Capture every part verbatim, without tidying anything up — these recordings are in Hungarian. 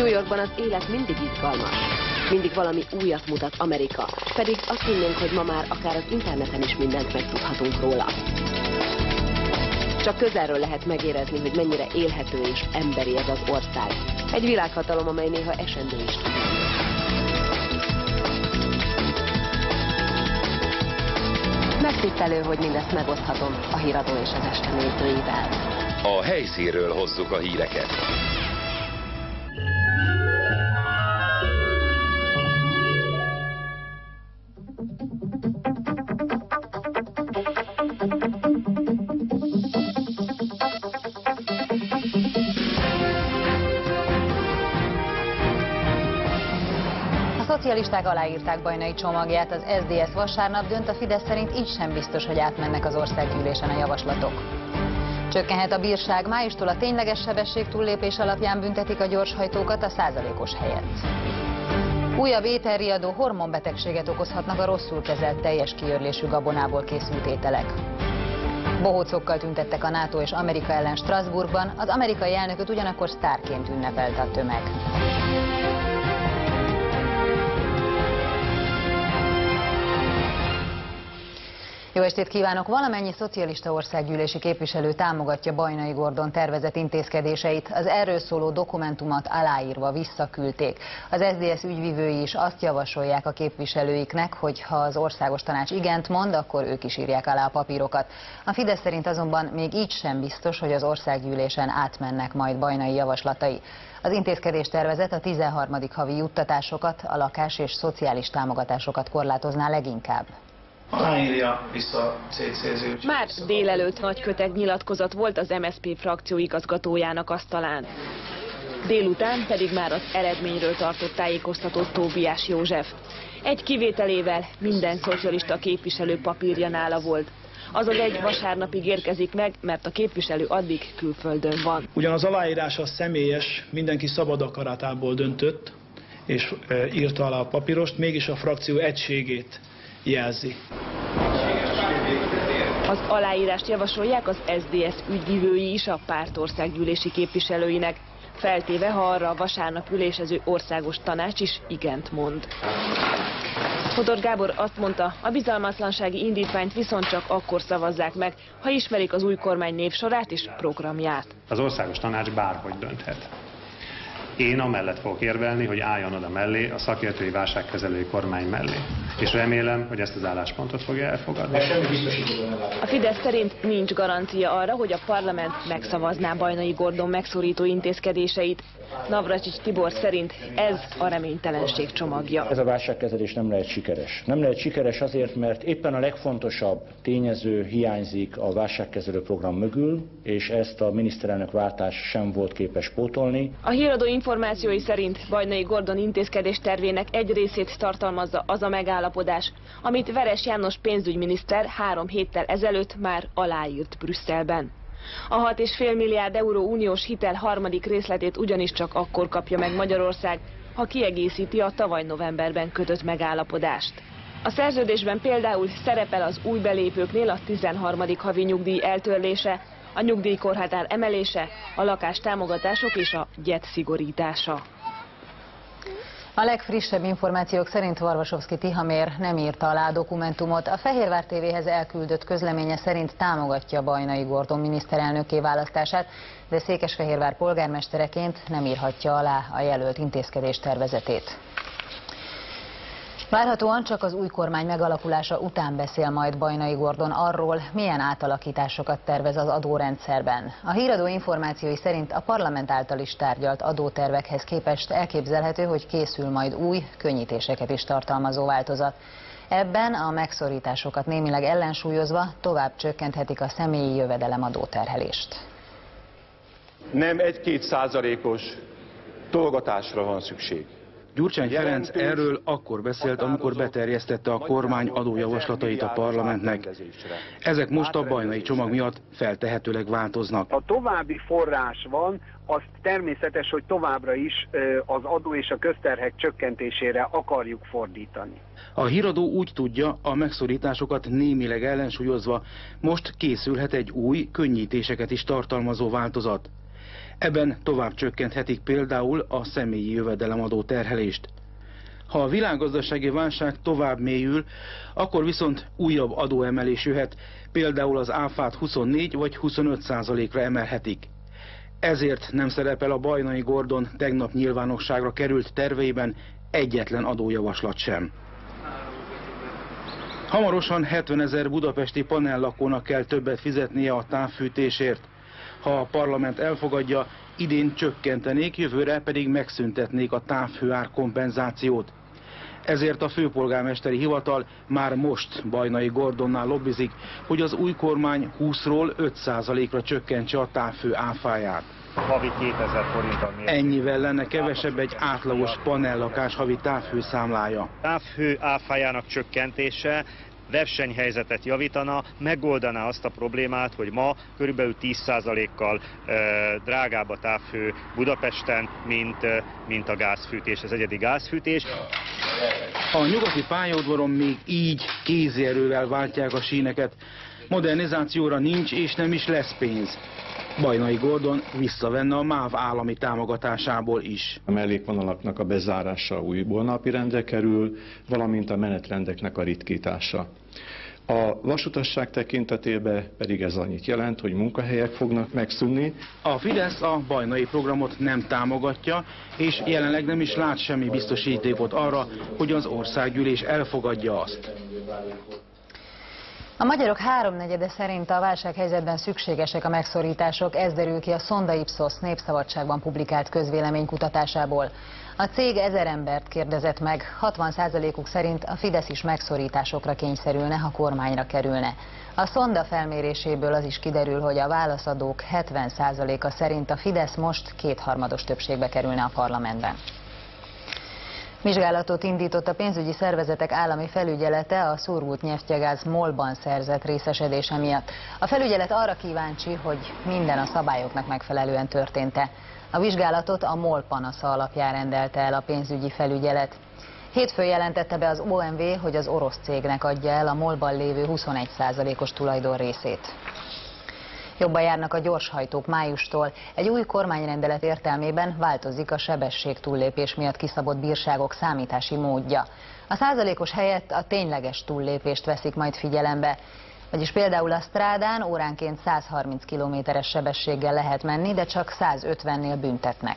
New Yorkban az élet mindig izgalmas. Mindig valami újat mutat Amerika, pedig azt hinnénk, hogy ma már akár az interneten is mindent megtudhatunk róla. Csak közelről lehet megérezni, hogy mennyire élhető és emberi ez az ország. Egy világhatalom, amely néha esendő is tud. Megtisztelő, hogy mindezt megoszthatom a Híradó és az Este nézőivel. A helyszínről hozzuk a híreket. A szocialisták aláírták Bajnai csomagját, az es zé dé es vasárnap dönt, a Fidesz szerint így sem biztos, hogy átmennek az országgyűlésen a javaslatok. Csökkenhet a bírság, májustól a tényleges sebesség túllépés alapján büntetik a gyorshajtókat a százalékos helyett. Újabb ételriadó hormonbetegséget okozhatnak a rosszul kezelt teljes kiörlésű gabonából készült ételek. Bohócokkal tüntettek a NATO és Amerika ellen Strasbourgban, az amerikai elnököt ugyanakkor sztárként ünnepelte a tömeg. Jó estét kívánok! Valamennyi szocialista országgyűlési képviselő támogatja Bajnai Gordon tervezett intézkedéseit. Az erről szóló dokumentumot aláírva visszaküldték. Az es zé dé es ügyvivői is azt javasolják a képviselőiknek, hogy ha az országos tanács igent mond, akkor ők is írják alá a papírokat. A Fidesz szerint azonban még így sem biztos, hogy az országgyűlésen átmennek majd Bajnai javaslatai. Az intézkedéstervezet a tizenharmadik havi juttatásokat, a lakás és szociális támogatásokat korlátozná leginkább. Aláírja vissza cé-cé-ző. Már délelőtt nagy köteg nyilatkozat volt az em es zé pé frakció igazgatójának asztalán. Délután pedig már az eredményről tartott tájékoztatott Tóbiás József. Egy kivételével minden szocialista képviselő papírja nála volt. Azaz egy vasárnapig érkezik meg, mert a képviselő addig külföldön van. Ugyan az aláírás az személyes, mindenki szabad akaratából döntött, és e, írta alá a papírost, mégis a frakció egységét jelzi. Az aláírást javasolják az es zé dé es ügyvivői is a párt országgyűlési képviselőinek, feltéve, ha arra a vasárnap ülésező országos tanács is igent mond. Fodor Gábor azt mondta, a bizalmatlansági indítványt viszont csak akkor szavazzák meg, ha ismerik az új kormány névsorát és programját. Az országos tanács bárhogy dönthet. Én amellett fogok érvelni, hogy álljon oda mellé a szakértői válságkezelői kormány mellé. És remélem, hogy ezt az álláspontot fogja elfogadni. A Fidesz szerint nincs garancia arra, hogy a parlament megszavazná Bajnai Gordon megszorító intézkedéseit. Navracsics Tibor szerint ez a reménytelenség csomagja. Ez a válságkezelés nem lehet sikeres. Nem lehet sikeres azért, mert éppen a legfontosabb tényező hiányzik a válságkezelő program mögül, és ezt a miniszterelnök váltás sem volt képes pótolni. A Híradó információi szerint Bajnai Gordon intézkedés tervének egy részét tartalmazza az a megállapodás, amit Veres János pénzügyminiszter három héttel ezelőtt már aláírt Brüsszelben. A hat egész öt milliárd euró uniós hitel harmadik részletét ugyanis csak akkor kapja meg Magyarország, ha kiegészíti a tavaly novemberben kötött megállapodást. A szerződésben például szerepel az új belépőknél a tizenharmadik havi nyugdíj eltörlése, a nyugdíjkorhatár emelése, a lakástámogatások és a gyet szigorítása. A legfrissebb információk szerint Varvasovszky Tihamér nem írta alá a dokumentumot. A Fehérvár tévéhez elküldött közleménye szerint támogatja Bajnai Gordon miniszterelnökké választását, de Székesfehérvár polgármestereként nem írhatja alá a jelölt intézkedés tervezetét. Várhatóan csak az új kormány megalakulása után beszél majd Bajnai Gordon arról, milyen átalakításokat tervez az adórendszerben. A Híradó információi szerint a parlament által is tárgyalt adótervekhez képest elképzelhető, hogy készül majd új, könnyítéseket is tartalmazó változat. Ebben a megszorításokat némileg ellensúlyozva tovább csökkenthetik a személyi jövedelem adóterhelést. Nem egy-két százalékos tologatásra van szükség. Gyurcsány Ferenc erről akkor beszélt, amikor beterjesztette a kormány adójavaslatait a parlamentnek. Ezek most a Bajnai csomag miatt feltehetőleg változnak. Ha további forrás van, az természetes, hogy továbbra is az adó és a közterhek csökkentésére akarjuk fordítani. A Híradó úgy tudja, a megszorításokat némileg ellensúlyozva most készülhet egy új, könnyítéseket is tartalmazó változat. Ebben tovább csökkenthetik például a személyi jövedelemadó terhelést. Ha a világgazdasági válság tovább mélyül, akkor viszont újabb adóemelés jöhet, például az áfát huszonnégy vagy huszonöt százalékra emelhetik. Ezért nem szerepel a Bajnai Gordon tegnap nyilvánosságra került terveiben egyetlen adójavaslat sem. Hamarosan hetvenezer budapesti panellakónak kell többet fizetnie a távfűtésért. Ha a parlament elfogadja, idén csökkentenék, jövőre pedig megszüntetnék a távhőár kompenzációt. Ezért a főpolgármesteri hivatal már most Bajnai Gordonnál lobbizik, hogy az új kormány húszról öt százalékra csökkentse a távhő áfáját. Havi kétezer forinttal mérni. Ennyivel lenne kevesebb egy átlagos panellakás havi távhőszámlája. Távhő áfájának csökkentése versenyhelyzetet javítana, megoldaná azt a problémát, hogy ma körülbelül tíz százalékkal e, drágább a távhő Budapesten, mint, e, mint a gázfűtés, az egyedi gázfűtés. A nyugati pályaudvaron még így kézi erővel váltják a síneket. Modernizációra nincs és nem is lesz pénz. Bajnai Gordon visszavenne a MÁV állami támogatásából is. A mellékvonalaknak a bezárása újból napirendre kerül, valamint a menetrendeknek a ritkítása. A vasutasság tekintetében pedig ez annyit jelent, hogy munkahelyek fognak megszűnni. A Fidesz a bajnai programot nem támogatja, és jelenleg nem is lát semmi biztosítékot arra, hogy az országgyűlés elfogadja azt. A magyarok háromnegyede szerint a válsághelyzetben szükségesek a megszorítások, ez derül ki a Sonda Ipsos Népszabadságban publikált közvéleménykutatásából. A cég ezer embert kérdezett meg, hatvan százalékuk szerint a Fidesz is megszorításokra kényszerülne, ha kormányra kerülne. A Sonda felméréséből az is kiderül, hogy a válaszadók hetven százaléka szerint a Fidesz most kétharmados többségbe kerülne a parlamentben. Vizsgálatot indított a pénzügyi szervezetek állami felügyelete a szurgult nyeftyegáz MOL-ban szerzett részesedése miatt. A felügyelet arra kíváncsi, hogy minden a szabályoknak megfelelően történt-e. A vizsgálatot a MOL panasza alapján rendelte el a pénzügyi felügyelet. Hétfőn jelentette be az o em vé, hogy az orosz cégnek adja el a MOL-ban lévő huszonegy százalékos tulajdon részét. Jobban járnak a gyorshajtók májustól. Egy új kormányrendelet értelmében változik a sebesség túllépés miatt kiszabott bírságok számítási módja. A százalékos helyett a tényleges túllépést veszik majd figyelembe. Vagyis például a strádán óránként száz harminc kilométeres sebességgel lehet menni, de csak száz ötvennél büntetnek.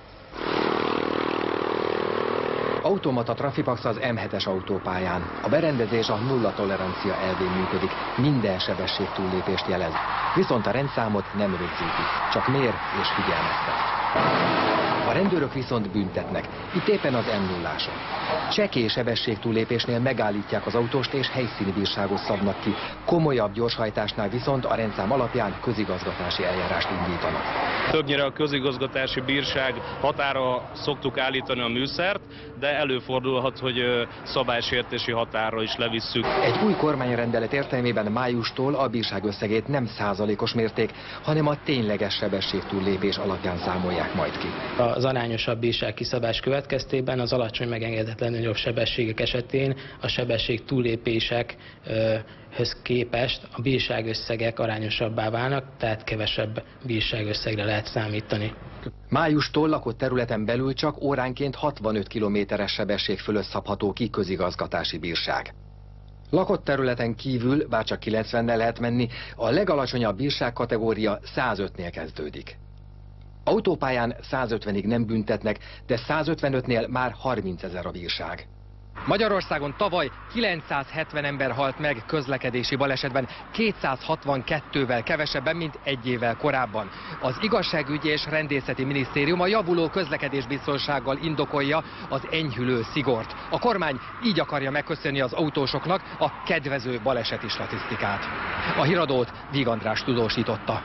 Automata Trafipax az M hetes autópályán. A berendezés a nulla tolerancia elvén működik, minden sebesség túllépést jelez. Viszont a rendszámot nem rögzíti, csak mér és figyelmeztet. A rendőrök viszont büntetnek, itt éppen az M nulláson. Csekély sebességtúllépésnél megállítják az autóst és helyszíni bírságot szabnak ki. Komolyabb gyorshajtásnál viszont a rendszám alapján közigazgatási eljárást indítanak. Többnyire a közigazgatási bírság határa szoktuk állítani a műszert, de előfordulhat, hogy szabálysértési határra is levisszük. Egy új kormányrendelet értelmében májustól a bírság összegét nem százalékos mérték, hanem a tényleges sebességtúllépés alapján számolják majd ki. Az arányosabb bírság kiszabás következtében az alacsony megengedhetetlenül jobb sebességek esetén a sebesség túllépésekhez képest a bírságösszegek arányosabbá válnak, tehát kevesebb bírságösszegre lehet számítani. Májustól lakott területen belül csak óránként hatvanöt kilométeres sebesség fölött szabható ki közigazgatási bírság. Lakott területen kívül bárcsak kilencvennel lehet menni, a legalacsonyabb bírságkategória száz ötnél kezdődik. Autópályán száz ötvenig nem büntetnek, de száz ötvenötnél már harmincezer a bírság. Magyarországon tavaly kilencszázhetven ember halt meg közlekedési balesetben, kétszázhatvankettővel kevesebben, mint egy évvel korábban. Az Igazságügyi és Rendészeti Minisztérium a javuló közlekedésbiztonsággal indokolja az enyhülő szigort. A kormány így akarja megköszönni az autósoknak a kedvező baleseti statisztikát. A híradót Víg András tudósította.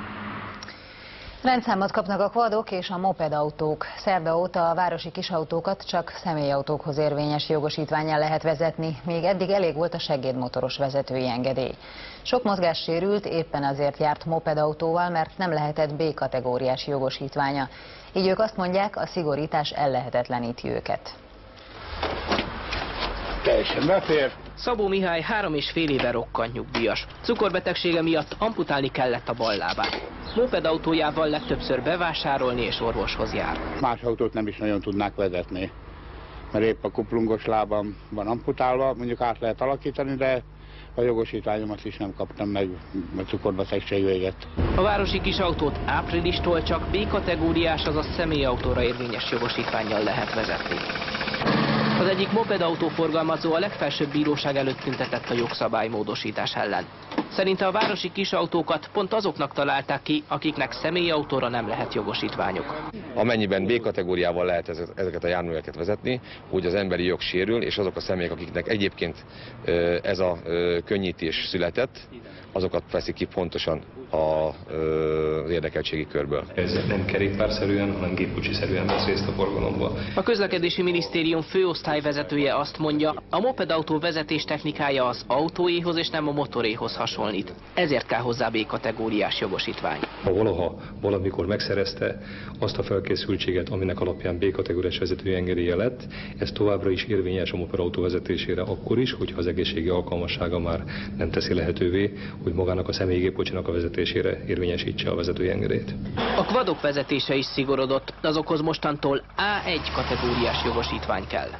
Rendszámot kapnak a quadok és a mopedautók. Szerda óta a városi kisautókat csak személyautókhoz érvényes jogosítvánnyal lehet vezetni, míg eddig elég volt a segédmotoros vezetői engedély. Sok mozgássérült éppen azért járt mopedautóval, mert nem lehetett B kategóriás jogosítványa. Így ők azt mondják, a szigorítás ellehetetleníti őket. Teljesen befér, Szabó Mihály három és fél éve rokkant nyugdíjas. Cukorbetegsége miatt amputálni kellett a bal lábát. Mopedautójával legtöbbször bevásárolni és orvoshoz jár. Más autót nem is nagyon tudnák vezetni, mert épp a kuplungos lábam van amputálva, mondjuk át lehet alakítani, de a jogosítványomat is nem kaptam meg, a cukorbetegség véget. A városi kisautót áprilistól csak B-kategóriás, azaz személyautóra érvényes jogosítvánnyal lehet vezetni. Az egyik mopedautó forgalmazó a legfelsőbb bíróság előtt tüntetett a jogszabálymódosítás ellen. Szerinte a városi kisautókat pont azoknak találták ki, akiknek személyautóra nem lehet jogosítványuk. Amennyiben B-kategóriával lehet ezeket a járműveket vezetni, úgy az emberi jog sérül, és azok a személyek, akiknek egyébként ez a könnyítés született, azokat veszik ki pontosan az érdekeltségi körből. Ez nem kerékpárszerűen, hanem gépkocsiszerűen vesz részt a forgalomban. A Közlekedési Minisztérium főosztályvezetője azt mondja, a mopedautó vezetés technikája az autóéhoz és nem a motoréhoz hasonlít. Ezért kell hozzá B-kategóriás jogosítvány. Ha valaha valamikor megszerezte azt a felkészültséget, aminek alapján B-kategóriás vezetői engedélye lett, ez továbbra is érvényes a mopedautó vezetésére akkor is, hogyha az egészségi alkalmassága már nem teszi lehetővé, hogy magának a személygépkocsinak a vezetésére érvényesítse a vezetői engedélyt. A kvadok vezetése is szigorodott, azokhoz mostantól á egy kategóriás jogosítvány kell.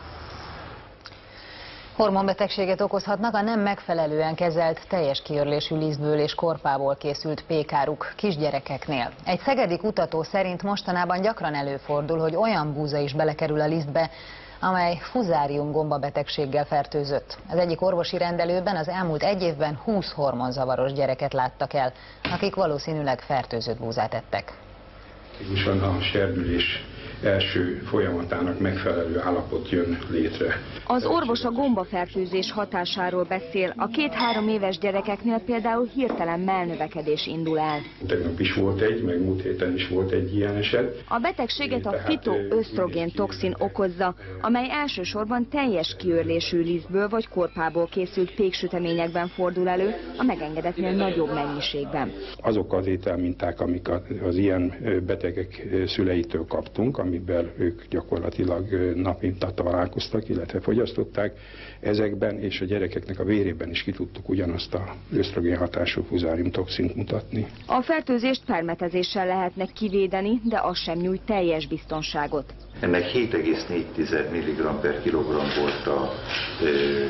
Hormonbetegséget okozhatnak a nem megfelelően kezelt, teljes kiörlésű lisztből és korpából készült pékáruk kisgyerekeknél. Egy szegedi kutató szerint mostanában gyakran előfordul, hogy olyan búza is belekerül a lisztbe, amely fuzárium gombabetegséggel fertőzött. Az egyik orvosi rendelőben az elmúlt egy évben húsz hormonzavaros gyereket láttak el, akik valószínűleg fertőzött búzát ettek. Tipikusan a serdülés első folyamatának megfelelő állapot jön létre. Az orvos a gombafertőzés hatásáról beszél. A két-három éves gyerekeknél például hirtelen mellnövekedés indul el. Tegnap is volt egy, meg múlt héten is volt egy ilyen eset. A betegséget a fitoösztrogén toxin okozza, amely elsősorban teljes kiörlésű lisztből vagy korpából készült péksüteményekben fordul elő, a megengedetnél nagyobb mennyiségben. Azok az ételminták, amik az ilyen betegek szüleitől kaptunk, amiben ők gyakorlatilag napi nap találkoztak, illetve fogyasztották, ezekben és a gyerekeknek a vérében is ki tudtuk ugyanazt a ösztrogén hatású fuzárium toxint mutatni. A fertőzést permetezéssel lehetne kivédeni, de az sem nyújt teljes biztonságot. Ennek hét egész négy milligramm per kilogramm volt a e,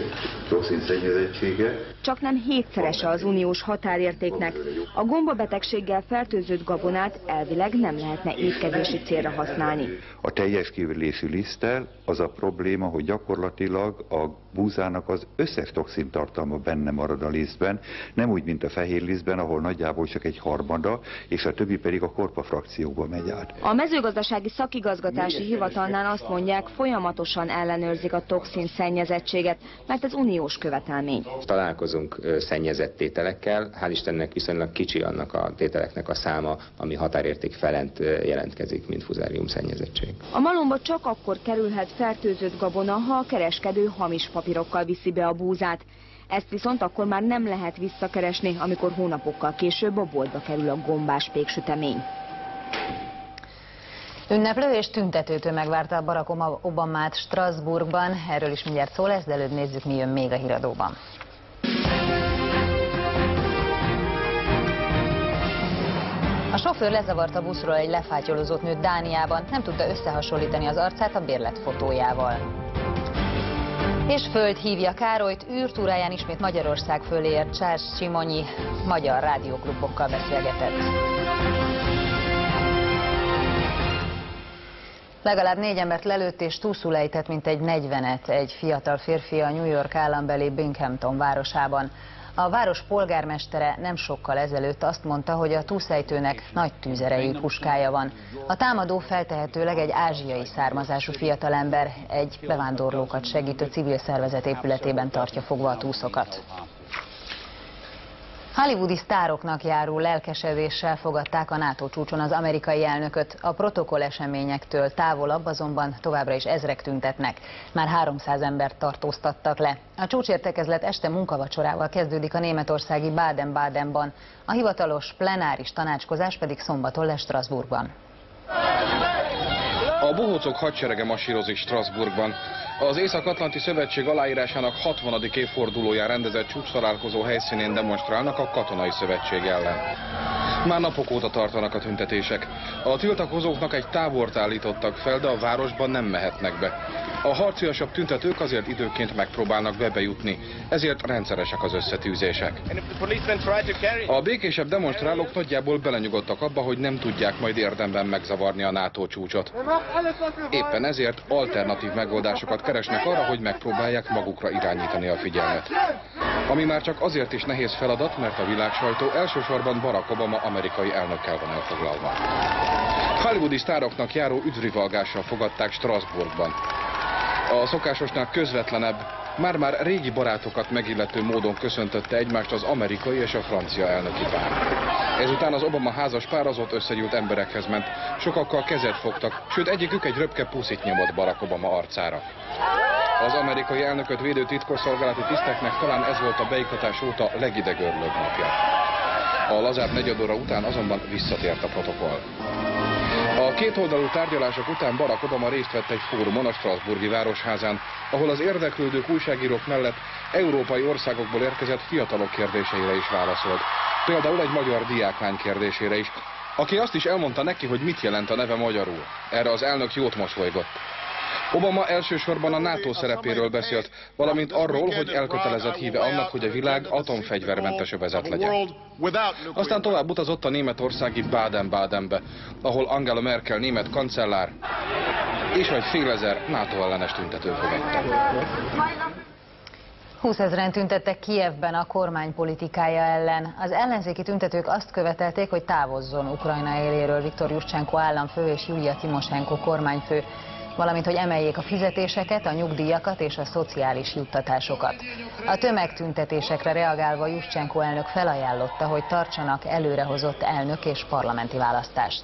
toxin szennyezettsége. Csak nem hétszerese az uniós határértéknek. A gombabetegséggel fertőzött gabonát elvileg nem lehetne étkezési célra használni. A teljes kiörlésű liszttel az a probléma, hogy gyakorlatilag a búzának az összes toxin tartalma benne marad a lisztben, nem úgy, mint a fehér lisztben, ahol nagyjából csak egy harmada, és a többi pedig a korpa frakcióba megy át. A mezőgazdasági szakigazgatási hivatalnál azt mondják, folyamatosan ellenőrzik a toxin szennyezettséget, mert ez uniós követelmény. Találkozunk szennyezett tételekkel, hál' Istennek viszonylag kicsi annak a tételeknek a száma, ami határérték felett jelentkezik, mint fuzárium szennyezettség. A malomba csak akkor kerülhet fertőzött gabona, ha a kereskedő hamis papírokkal viszi be a búzát. Ezt viszont akkor már nem lehet visszakeresni, amikor hónapokkal később a boltba kerül a gombás péksütemény. Ünneplő és tüntető tömeg várta Barack Obamát Strasbourgban. Erről is mindjárt szó lesz, de előbb nézzük, mi jön még a híradóban. A sofőr lezavart a buszról egy lefátyolozott nőt Dániában, nem tudta összehasonlítani az arcát a bérlet fotójával. És föld hívja Károlyt, űrtúráján ismét Magyarország fölé ért Charles Simonyi, magyar rádióklubokkal beszélgetett. Legalább négy embert lelőtt és túlszul ejtett mintegy negyvenet egy fiatal férfi a New York állambeli Binghamton városában. A város polgármestere nem sokkal ezelőtt azt mondta, hogy a túlszejtőnek nagy tűzerejű puskája van. A támadó feltehetőleg egy ázsiai származású fiatalember, egy bevándorlókat segítő civil szervezet épületében tartja fogva a túszokat. Hollywoodi sztároknak járó lelkesedéssel fogadták a NATO csúcson az amerikai elnököt. A protokoll eseményektől távolabb azonban továbbra is ezrek tüntetnek. Már háromszáz embert tartóztattak le. A csúcsértekezlet este munkavacsorával kezdődik a németországi Baden-Badenban. A hivatalos plenáris tanácskozás pedig szombaton lesz Strasbourgban. A bohócok hadserege masírozik Strasbourgban. Az Észak-Atlanti Szövetség aláírásának hatvanadik évfordulóján rendezett csúcstalálkozó helyszínén demonstrálnak a katonai szövetség ellen. Már napok óta tartanak a tüntetések. A tiltakozóknak egy tábort állítottak fel, de a városban nem mehetnek be. A harciasabb tüntetők azért időként megpróbálnak bebejutni, ezért rendszeresek az összetűzések. A békésebb demonstrálók nagyjából belenyugodtak abba, hogy nem tudják majd érdemben megzavarni a NATO csúcsot. Éppen ezért alternatív megoldásokat keresnek arra, hogy megpróbálják magukra irányítani a figyelmet. Ami már csak azért is nehéz feladat, mert a világsajtó elsősorban Barack Obama amerikai elnökkel van elfoglalva. Hollywoodi sztároknak járó üdvrivalgással fogadták Strasbourgban. A szokásosnál közvetlenebb, már-már régi barátokat megillető módon köszöntötte egymást az amerikai és a francia elnöki pár. Ezután az Obama házas pár az ott összegyűlt emberekhez ment, sokakkal kezet fogtak, sőt egyikük egy röpke puszit nyomott Barack Obama arcára. Az amerikai elnököt védő titkosszolgálati tiszteknek talán ez volt a beiktatás óta legidegörlőbb napja. A lazább negyedóra után azonban visszatért a protokoll. A kétoldalú tárgyalások után Barack Obama részt vett egy fórumon a Strasbourgi Városházán, ahol az érdeklődők újságírók mellett európai országokból érkezett fiatalok kérdéseire is válaszolt. Például egy magyar diáklány kérdésére is, aki azt is elmondta neki, hogy mit jelent a neve magyarul. Erre az elnök jót mosolygott. Obama elsősorban a NATO szerepéről beszélt, valamint arról, hogy elkötelezett híve annak, hogy a világ atomfegyvermentes övezet legyen. Aztán tovább utazott a németországi Baden-Badenbe, ahol Angela Merkel német kancellár és egy félezer NATO ellenes tüntető fogadta. húszezren tüntettek Kijevben a kormány politikája ellen. Az ellenzéki tüntetők azt követelték, hogy távozzon Ukrajna éléről Viktor Juszcsenko államfő és Julia Timosenko kormányfő, valamint hogy emeljék a fizetéseket, a nyugdíjakat és a szociális juttatásokat. A tömegtüntetésekre reagálva Juszcsenko elnök felajánlotta, hogy tartsanak előrehozott elnök és parlamenti választást.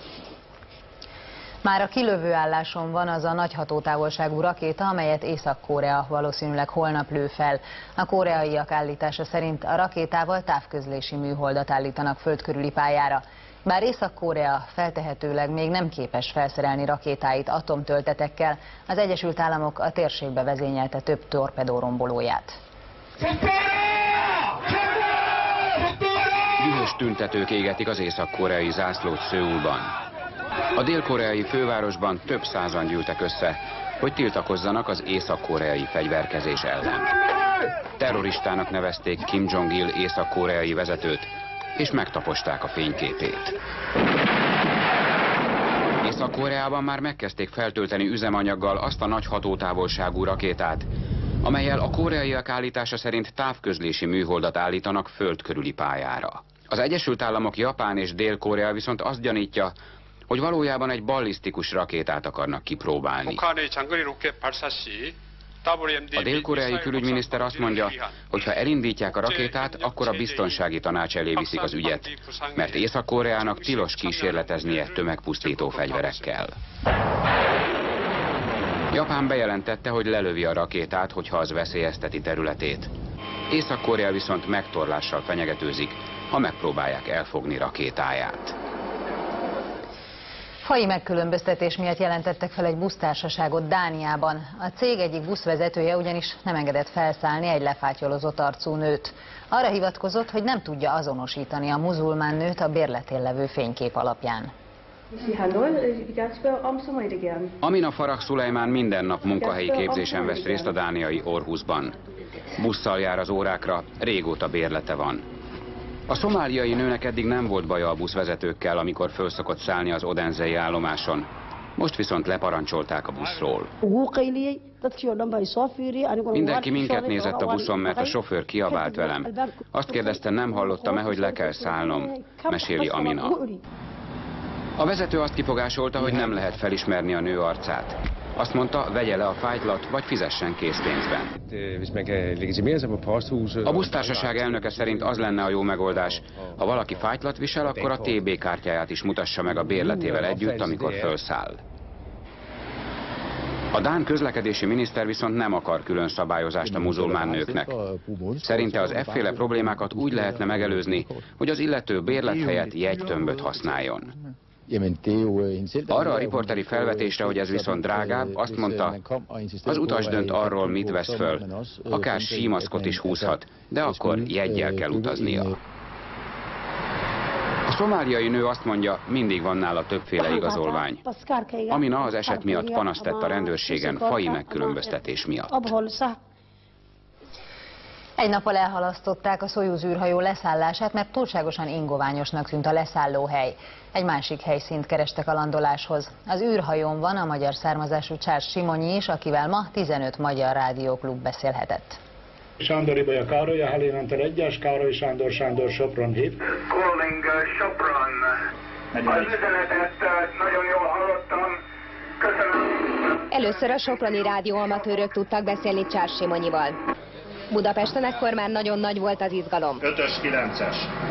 Már a kilövőálláson van az a nagy hatótávolságú rakéta, amelyet Észak-Korea valószínűleg holnap lő fel. A koreaiak állítása szerint a rakétával távközlési műholdat állítanak földkörüli pályára. Bár Észak-Korea feltehetőleg még nem képes felszerelni rakétáit atomtöltetekkel, az Egyesült Államok a térségbe vezényelte több torpedórombolóját. Dühös tüntetők égetik az észak-koreai zászlót Szöulban. A dél-koreai fővárosban több százan gyűltek össze, hogy tiltakozzanak az észak-koreai fegyverkezés ellen. Terroristának nevezték Kim Jong-il észak-koreai vezetőt, és megtaposták a fényképét. Észak-Koreában már megkezdték feltölteni üzemanyaggal azt a nagy hatótávolságú rakétát, amellyel a koreaiak állítása szerint távközlési műholdat állítanak földkörüli pályára. Az Egyesült Államok, Japán és Dél-Korea viszont azt gyanítja, hogy valójában egy ballisztikus rakétát akarnak kipróbálni. A dél-koreai külügyminiszter azt mondja, hogy ha elindítják a rakétát, akkor a biztonsági tanács elé viszik az ügyet, mert Észak-Koreának tilos kísérleteznie tömegpusztító fegyverekkel. Japán bejelentette, hogy lelövi a rakétát, hogyha az veszélyezteti területét. Észak-Korea viszont megtorlással fenyegetőzik, ha megpróbálják elfogni rakétáját. Faji megkülönböztetés miatt jelentettek fel egy busztársaságot Dániában. A cég egyik buszvezetője ugyanis nem engedett felszállni egy lefátyolozott arcú nőt. Arra hivatkozott, hogy nem tudja azonosítani a muzulmán nőt a bérletén levő fénykép alapján. Amina Farah Szulejmán minden nap munkahelyi képzésen vesz részt a dániai Aarhusban. Busszal jár az órákra, régóta bérlete van. A szomáliai nőnek eddig nem volt baja a buszvezetőkkel, amikor föl szokott szállni az odenzei állomáson. Most viszont leparancsolták a buszról. Mindenki minket nézett a buszon, mert a sofőr kiabált velem. Azt kérdezte, nem hallottam-e, hogy le kell szállnom, meséli Amina. A vezető azt kifogásolta, hogy nem lehet felismerni a nő arcát. Azt mondta, vegye le a fájtlat, vagy fizessen készpénzben. A busztársaság elnöke szerint az lenne a jó megoldás. Ha valaki fájtlat visel, akkor a té bé kártyáját is mutassa meg a bérletével együtt, amikor felszáll. A dán közlekedési miniszter viszont nem akar külön szabályozást a muzulmán nőknek. Szerinte az efféle problémákat úgy lehetne megelőzni, hogy az illető bérlet helyett jegytömböt használjon. Arra a riporteri felvetésre, hogy ez viszont drágább, azt mondta, az utas dönt arról, mit vesz föl. Akár símaszkot is húzhat, de akkor jeggyel kell utaznia. A szomáliai nő azt mondja, mindig van nála többféle igazolvány. Amina az eset miatt panaszt tett a rendőrségen faji megkülönböztetés miatt. Egy nappal elhalasztották a Szojuz űrhajó leszállását, mert túlságosan ingoványosnak tűnt a leszállóhely. Egy másik helyszínt kerestek a landoláshoz. Az űrhajón van a magyar származású Csárs Simonyi is, akivel ma tizenöt magyar rádióklub beszélhetett. Sándor Ibolya Károly, a Hellén Hunter egyes, Károly Sándor, Sándor Sopron hív. Calling Sopron. Az üzenetet nagyon jól hallottam. Köszönöm. Először a soproni rádióamatőrök tudtak beszélni Csárs Simonyival. Budapesten ekkor már nagyon nagy volt az izgalom. ötös kilences.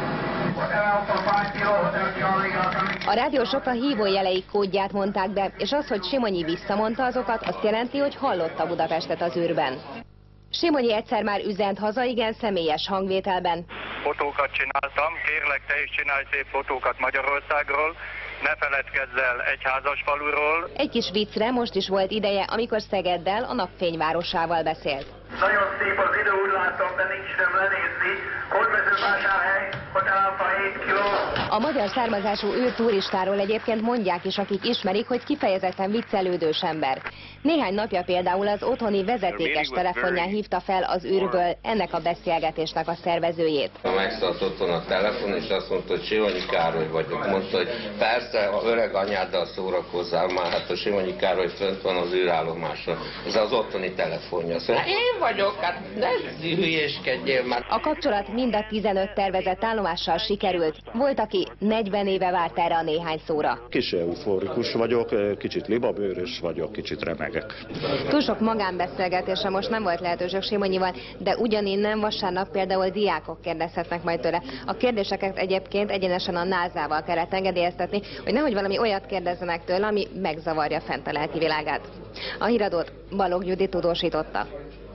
A rádió Sopron hívójeleik kódját mondták be, és az, hogy Simonyi visszamondta azokat, azt jelenti, hogy hallotta Budapestet az űrben. Simonyi egyszer már üzent haza, igen személyes hangvételben. Fotókat csináltam, kérlek te is csinálj szép fotókat Magyarországról, ne feledkezz el egyházas faluról. Egy kis viccre most is volt ideje, amikor Szegeddel, a napfényvárosával beszélt. Nagyon szép az idő, úgy látom, de nincs nem lenézni. Hódmezővásárhely, Hotel Alfa hét kiló. A magyar származású űrturistáról egyébként mondják is, akik ismerik, hogy kifejezetten viccelődős ember. Néhány napja például az otthoni vezetékes telefonján hívta fel az űrből ennek a beszélgetésnek a szervezőjét. Megszállt otthon a telefon, és azt mondta, hogy Simonyi Károly vagyok. Mondta, hogy persze, a öreg anyáddal szórakozzál már, hát a Simonyi Károly fönt van az űrállomáson. Ez az otthoni telefonja. Szóval én vagyok, hát ne hülyéskedjél már. A kapcsolat mind a tizenöt tervezett állomással sikerült. Volt, aki negyven éve várt erre a néhány szóra. Kis euforikus vagyok, kicsit libabőrös vagyok, kicsit remegek. Túl sok magánbeszélgetésre most nem volt lehetőség Simonyival, de ugyaninnen vasárnap például diákok kérdezhetnek majd tőle. A kérdéseket egyébként egyenesen a názával kellett engedélyeztetni, hogy nehogy valami olyat kérdezzenek tőle, ami megzavarja fent a lelki világát. A híradót Balogh Judit tudósította.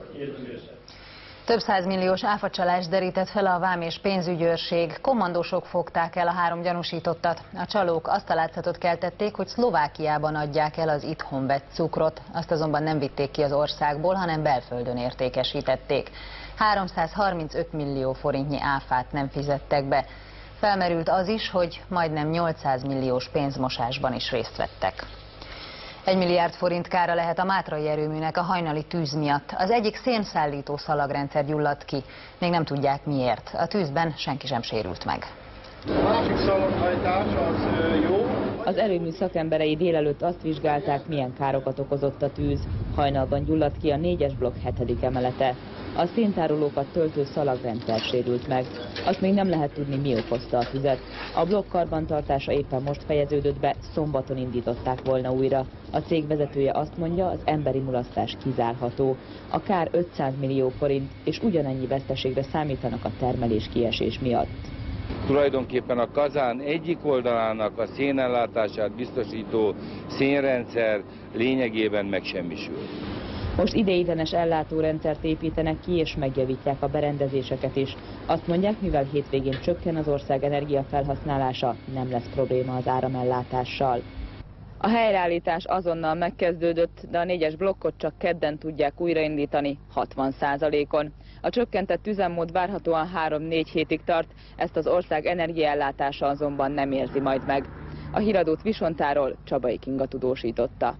Több százmilliós áfacsalást derített fel a vám és pénzügyőrség. Kommandósok fogták el a három gyanúsítottat. A csalók azt a látszatot keltették, hogy Szlovákiában adják el az itthon vett cukrot. Azt azonban nem vitték ki az országból, hanem belföldön értékesítették. háromszázharmincöt millió forintnyi áfát nem fizettek be. Felmerült az is, hogy majdnem nyolcszáz milliós pénzmosásban is részt vettek. Egy milliárd forint kára lehet a mátrai erőműnek a hajnali tűz miatt. Az egyik szénszállító szalagrendszer gyulladt ki. Még nem tudják miért. A tűzben senki sem sérült meg. A másik szalaghajtás az jó. Az erőmű szakemberei délelőtt azt vizsgálták, milyen károkat okozott a tűz. Hajnalban gyulladt ki a négyes blokk hetedik emelete. A széntárolókat töltő szalagrendszer sérült meg. Azt még nem lehet tudni, mi okozta a tüzet. A blokk karbantartása éppen most fejeződött be, szombaton indították volna újra. A cég vezetője azt mondja, az emberi mulasztás kizárható. A kár ötszáz millió forint, és ugyanennyi veszteségre számítanak a termelés kiesés miatt. Tulajdonképpen a kazán egyik oldalának a szénellátását biztosító szénrendszer lényegében megsemmisül. Most ideiglenes ellátórendszert építenek ki, és megjavítják a berendezéseket is. Azt mondják, mivel hétvégén csökken az ország energiafelhasználása, nem lesz probléma az áramellátással. A helyreállítás azonnal megkezdődött, de a négyes blokkot csak kedden tudják újraindítani, hatvan százalékon. A csökkentett üzemmód várhatóan három-négy hétig tart, ezt az ország energiaellátása azonban nem érzi majd meg. A híradót Visontáról Csabai Kinga tudósította.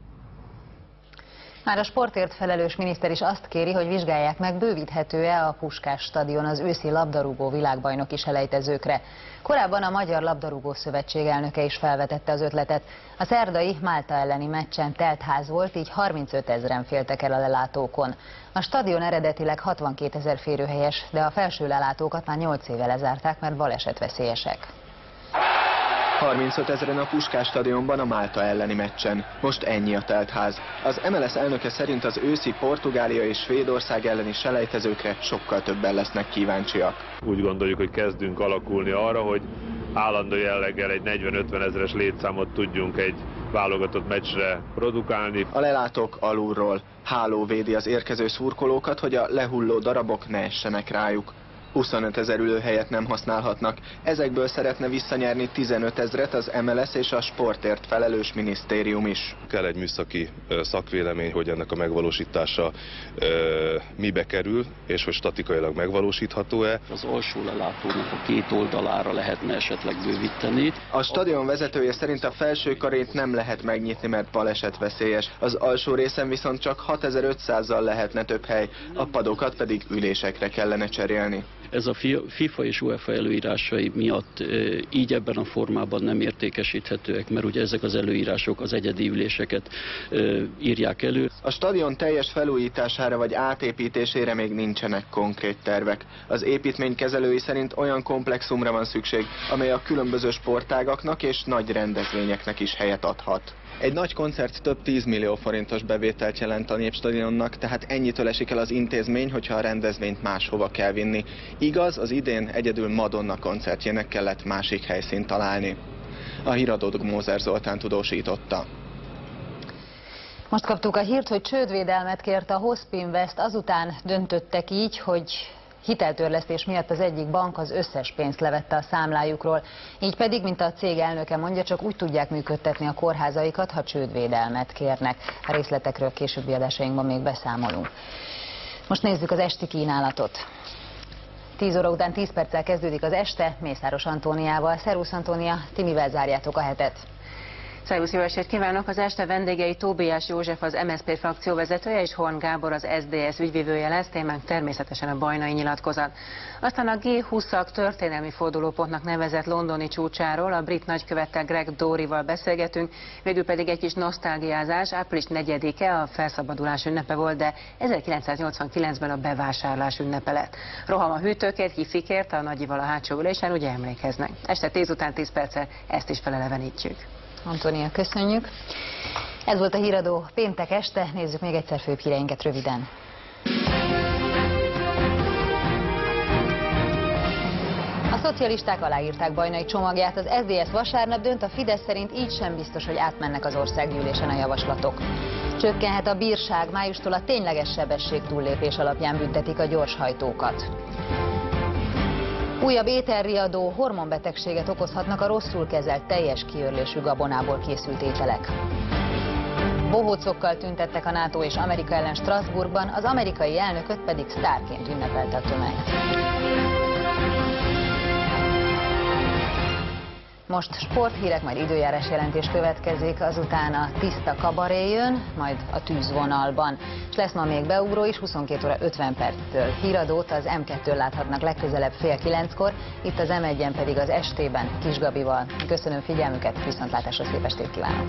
Már a sportért felelős miniszter is azt kéri, hogy vizsgálják meg, bővíthető-e a Puskás stadion az őszi labdarúgó világbajnoki selejtezőkre. Korábban a Magyar Labdarúgó Szövetség elnöke is felvetette az ötletet. A szerdai Málta elleni meccsen telt ház volt, így harmincöt ezren féltek el a lelátókon. A stadion eredetileg hatvankétezer férőhelyes, de a felső lelátókat már nyolc éve lezárták, mert balesetveszélyesek. harmincöt ezeren a Puskás stadionban a Málta elleni meccsen. Most ennyi a teltház. Az em el es elnöke szerint az őszi Portugália és Svédország elleni selejtezőkre sokkal többen lesznek kíváncsiak. Úgy gondoljuk, hogy kezdünk alakulni arra, hogy állandó jelleggel egy negyven-ötven ezeres létszámot tudjunk egy válogatott meccsre produkálni. A lelátók alulról. Háló védi az érkező szurkolókat, hogy a lehulló darabok ne essenek rájuk. huszonötezer ülőhelyet nem használhatnak. Ezekből szeretne visszanyerni tizenötezret az em el es és a sportért felelős minisztérium is. Kell egy műszaki szakvélemény, hogy ennek a megvalósítása e, mibe kerül, és hogy statikailag megvalósítható-e. Az alsó lelátónak a két oldalára lehetne esetleg bővíteni. A stadion vezetője szerint a felső karét nem lehet megnyitni, mert balesetveszélyes. Az alsó részen viszont csak hatezer-ötszázzal lehetne több hely, a padokat pedig ülésekre kellene cserélni. Ez a FIFA és UEFA előírásai miatt így ebben a formában nem értékesíthetőek, mert ugye ezek az előírások az egyedi üléseket írják elő. A stadion teljes felújítására vagy átépítésére még nincsenek konkrét tervek. Az építmény kezelői szerint olyan komplexumra van szükség, amely a különböző sportágaknak és nagy rendezvényeknek is helyet adhat. Egy nagy koncert több tízmillió forintos bevételt jelent a Népstadionnak, tehát ennyitől esik el az intézmény, hogyha a rendezvényt máshova kell vinni. Igaz, az idén egyedül Madonna koncertjének kellett másik helyszínt találni. A híradót Mózer Zoltán tudósította. Most kaptuk a hírt, hogy csődvédelmet kért a Hospinvest, azután döntöttek így, hogy hiteltörlesztés miatt az egyik bank az összes pénzt levette a számlájukról. Így pedig, mint a cég elnöke mondja, csak úgy tudják működtetni a kórházaikat, ha csődvédelmet kérnek. A részletekről későbbi adásainkban még beszámolunk. Most nézzük az esti kínálatot. tíz óra után tíz perccel kezdődik az este, Mészáros Antóniával. Szervusz Antónia, ti mivel zárjátok a hetet? Szervusz, jó estét kívánok! Az este vendégei Tóbiás József, az em es zé pé frakcióvezetője, és Horn Gábor, az es zé dé es ügyvivője lesz, témánk természetesen a bajnai nyilatkozat. Aztán a gé húszak történelmi fordulópontnak nevezett londoni csúcsáról, a brit nagykövettel Greg Doryval beszélgetünk, végül pedig egy kis nosztalgiázás. Április negyedike a felszabadulás ünnepe volt, de ezerkilencszáznyolcvankilencben a bevásárlás ünnepe lett. Roham a hűtőkért, hifikért, a nagyival a hátsó ülésen, ugye emlékeznek. Este tíz után tíz perccel ezt is felelevenítjük. Antónia, köszönjük. Ez volt a híradó péntek este, nézzük még egyszer főbb híreinket röviden. A szocialisták aláírták Bajnai csomagját, az es zé dé es vasárnap dönt, a Fidesz szerint így sem biztos, hogy átmennek az országgyűlésen a javaslatok. Csökkenhet a bírság, májustól a tényleges sebesség túllépés alapján büntetik a gyorshajtókat. Újabb ételriadó, hormonbetegséget okozhatnak a rosszul kezelt, teljes kiörlésű gabonából készült ételek. Bohócokkal tüntettek a NATO és Amerika ellen Strasbourgban, az amerikai elnököt pedig sztárként ünnepelte a tömeg. Most sporthírek, majd időjárás jelentés következik, azután a tiszta kabaré jön, majd a tűzvonalban. És lesz ma még beugró is, huszonkét óra ötven perctől. Híradót az em kettőn láthatnak legközelebb fél kilenckor, itt az em egyen pedig az estében Kis Gabival. Köszönöm figyelmüket, viszontlátásra, szép estét kívánok!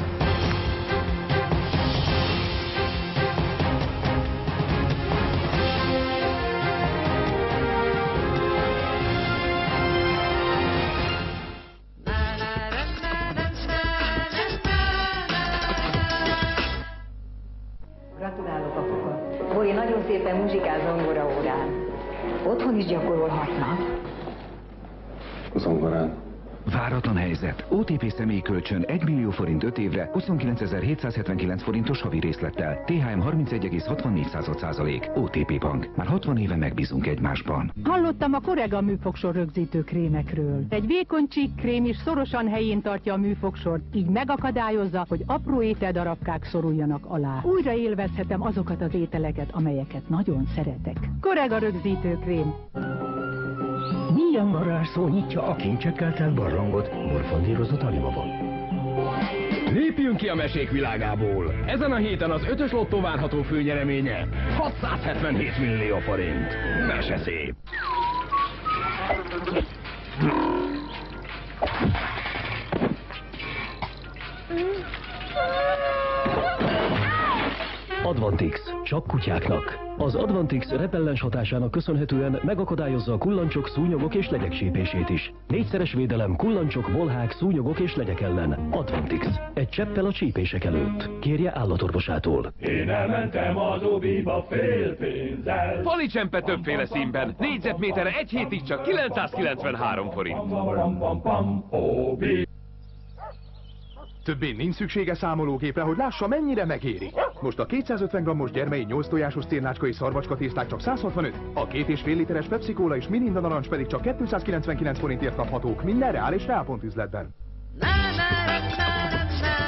Gratulálok, apuka. Bori nagyon szépen muzsikál zongora órán. Otthon is gyakorolhatnak. Zongorán. Váratlan helyzet. o té pé személykölcsön egy millió forint öt évre, huszonkilencezer-hétszázhetvenkilenc forintos havi részlettel. té há em harmincegy egész hatvannégy százalék. o té pé Bank. Már hatvan éve megbízunk egymásban. Hallottam a Korega műfogsor rögzítő krémekről. Egy vékony csík krém is szorosan helyén tartja a műfogsort, így megakadályozza, hogy apró ételdarabkák szoruljanak alá. Újra élvezhetem azokat az ételeket, amelyeket nagyon szeretek. Korega rögzítő krém. Milyen varázsszó nyitja a kincsekkel telt barlangot morfondírozott Alibaba? Lépjünk ki a mesék világából! Ezen a héten az ötös lottó várható főnyereménye hatszázhetvenhét millió forint. Mese szép! Advantix, csak kutyáknak. Az Advantix repellens hatásának köszönhetően megakadályozza a kullancsok, szúnyogok és legyek sépését is. Négyszeres védelem kullancsok, bolhák, szúnyogok és legyek ellen. Advantix. Egy cseppel a csípések előtt. Kérje állatorvosától. Én elmentem az Obiba fél pénzzel. Policsempe többféle színben. Négyzetméterre egy hétig csak kilencszázkilencvenhárom forint. Többé nincs szüksége számológépre, hogy lássa, mennyire megéri. Most a kétszázötven grammos gyermei nyolc tojásos cérnácskai szarvacska tészták csak száz hatvanöt, a két és fél literes Pepsi Cola és Mirinda narancs pedig csak kétszázkilencvenkilenc forintért kaphatók minden Reál és Reál.üzletben.